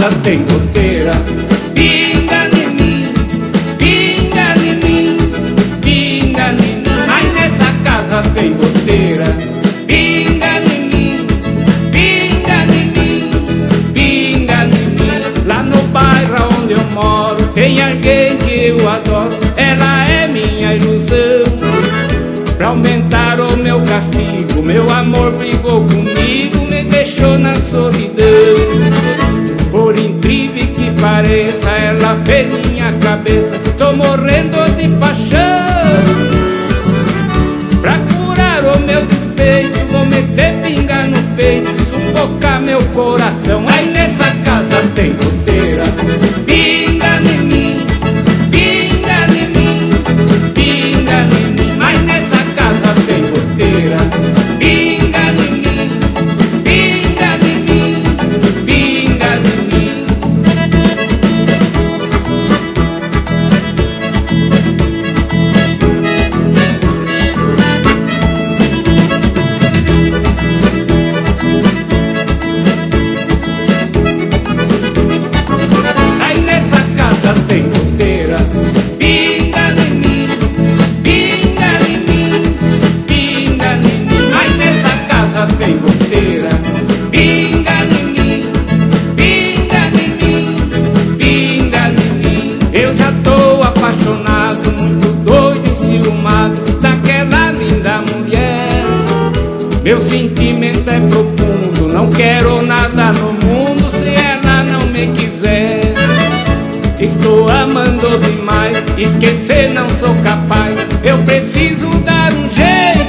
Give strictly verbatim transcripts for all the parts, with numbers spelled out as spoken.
casa tem goteira. Pinga em mim, pinga em mim, pinga em mim. Mas nessa casa tem goteira. Pinga em mim, pinga em mim, pinga em mim. Lá no bairro onde eu moro tem alguém que eu adoro. Ela é minha ilusão. Pra aumentar o meu castigo, meu amor brigou comigo, me deixou na solidão. Por incrível que pareça, ela fez minha cabeça. Tô morrendo de paixão. Pra curar o meu despeito, vou meter pinga no peito, sufocar meu coração. Aí nessa casa tem goteira. Pinga em mim, pinga em mim, pinga em mim. Mas nessa casa tem goteira. Pinga em mim, pinga em mim, pinga em mim. Aí nessa casa tem goteira. Pinga em mim, pinga em mim, pinga em mim. Aí nessa casa tem goteira. Pinga em mim, pinga em mim, pinga em mim. Eu já tô apaixonado, muito doido e ciumado daquela linda mulher. Meu sentimento é profundo, não quero nada no mundo se ela não me quiser. Estou amando demais, esquecer não sou capaz. Eu preciso dar um jeito.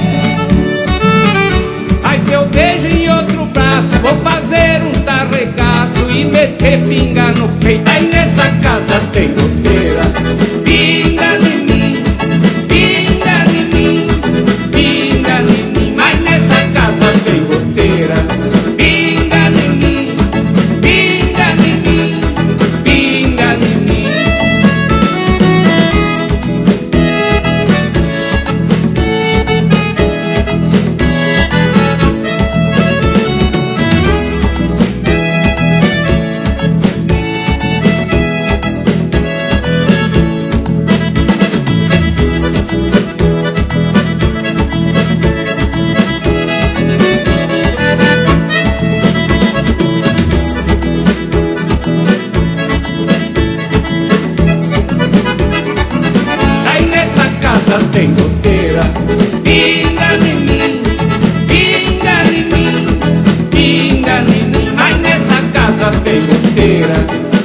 Mas se eu beijo em outro braço, vou fazer um tarregaço e meter pinga no peito. Aí nessa casa tem goteira. Pinga em mim, pinga em mim, pinga em mim. Mas nessa casa tem goteira. Pinga em mim, pinga em mim, pinga em mim. Aí nessa casa tem goteira. Pinga em mim, pinga em mim, pinga em mim. Mas nessa casa tem goteira.